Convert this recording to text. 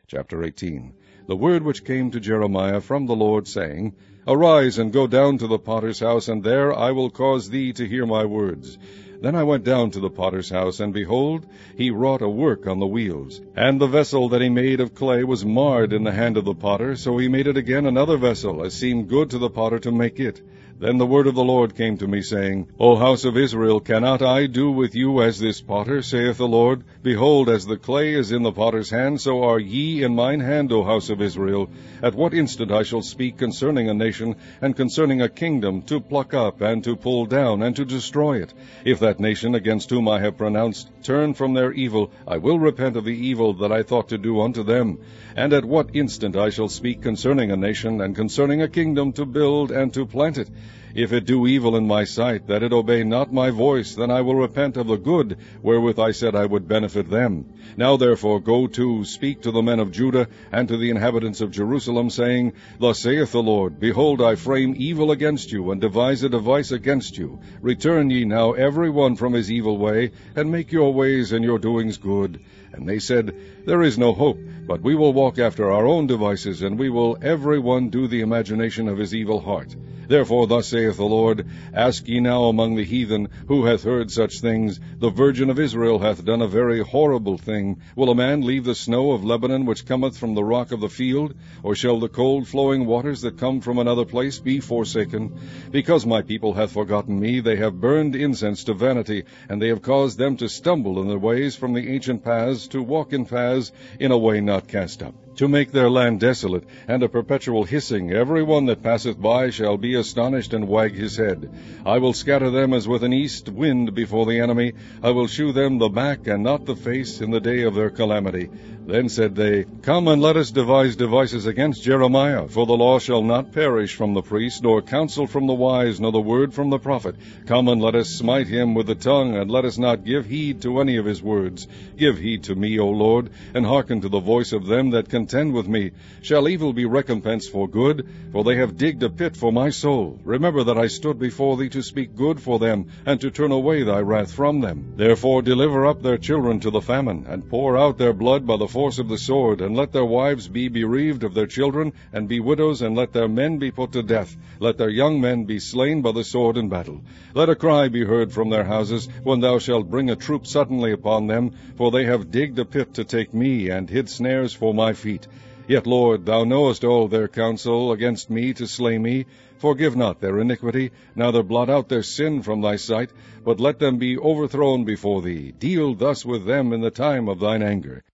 Chapter 18. The word which came to Jeremiah from the Lord, saying, Arise, and go down to the potter's house, and there I will cause thee to hear my words. Then I went down to the potter's house, and behold, he wrought a work on the wheels. And the vessel that he made of clay was marred in the hand of the potter, so he made it again another vessel, as seemed good to the potter to make it. Then the word of the Lord came to me, saying, O house of Israel, cannot I do with you as this potter, saith the Lord? Behold, as the clay is in the potter's hand, so are ye in mine hand, O house of Israel. At what instant I shall speak concerning a nation, and concerning a kingdom, to pluck up, and to pull down, and to destroy it. If that nation against whom I have pronounced turn from their evil, I will repent of the evil that I thought to do unto them. And at what instant I shall speak concerning a nation, and concerning a kingdom, to build and to plant it. If it do evil in my sight, that it obey not my voice, then I will repent of the good wherewith I said I would benefit them. Now therefore go to, speak to the men of Judah, and to the inhabitants of Jerusalem, saying, Thus saith the Lord, Behold, I frame evil against you, and devise a device against you. Return ye now every one from his evil way, and make your ways and your doings good. And they said, There is no hope, but we will walk after our own devices, and we will every one do the imagination of his evil heart. Therefore thus saith the Lord, Ask ye now among the heathen, who hath heard such things? The Virgin of Israel hath done a very horrible thing. Will a man leave the snow of Lebanon, which cometh from the rock of the field? Or shall the cold flowing waters that come from another place be forsaken? Because my people hath forgotten me, they have burned incense to vanity, and they have caused them to stumble in their ways from the ancient paths, to walk in paths in a way not cast up, to make their land desolate, and a perpetual hissing. Every one that passeth by shall be astonished and wag his head. I will scatter them as with an east wind before the enemy. I will shew them the back and not the face in the day of their calamity. Then said they, Come and let us devise devices against Jeremiah, for the law shall not perish from the priest, nor counsel from the wise, nor the word from the prophet. Come and let us smite him with the tongue, and let us not give heed to any of his words. Give heed to me, O Lord, and hearken to the voice of them that contend with me. Shall evil be recompensed for good? For they have digged a pit for my soul. Remember that I stood before thee to speak good for them, and to turn away thy wrath from them. Therefore deliver up their children to the famine, and pour out their blood by the force of the sword, and let their wives be bereaved of their children, and be widows, and let their men be put to death. Let their young men be slain by the sword in battle. Let a cry be heard from their houses, when thou shalt bring a troop suddenly upon them, for they have digged a pit to take me, and hid snares for my feet. Yet, Lord, thou knowest all their counsel against me to slay me. Forgive not their iniquity, neither blot out their sin from thy sight, but let them be overthrown before thee. Deal thus with them in the time of thine anger.